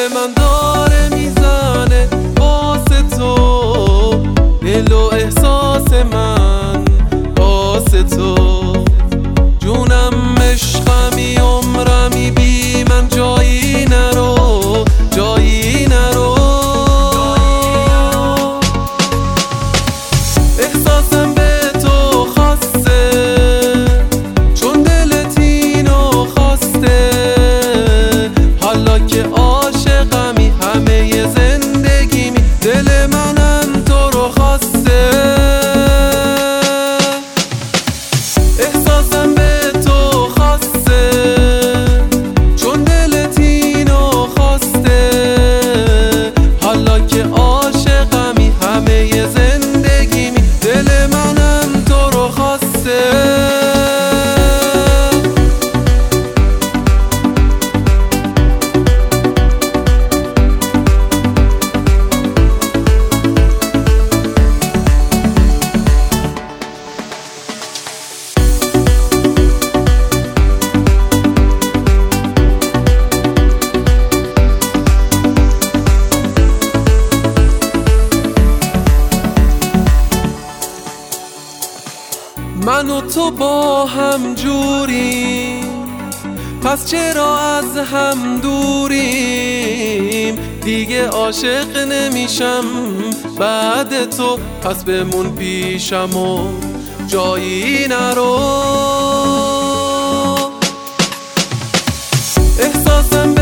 من داره میزنه واسه تو، دل و احساس من واسه تو. جونم عشقمی عمرمی بی من جایی نرو، جایی نرو. احساسم به تو خاصه چون دلت اینو خواسته، حالا که عاشقمی همه زندگیمی، دل منم تو رو خواسته. احساسم به تو خاصه چون دلت اینو خواسته، حالا که عاشقمی همه زندگیمی، دل منم تو رو خواسته. من و تو با هم جوریم، پس چرا از هم دوریم؟ دیگه عاشق نمیشم بعد تو، پس بمون پیشم و جایی نرو. احساسم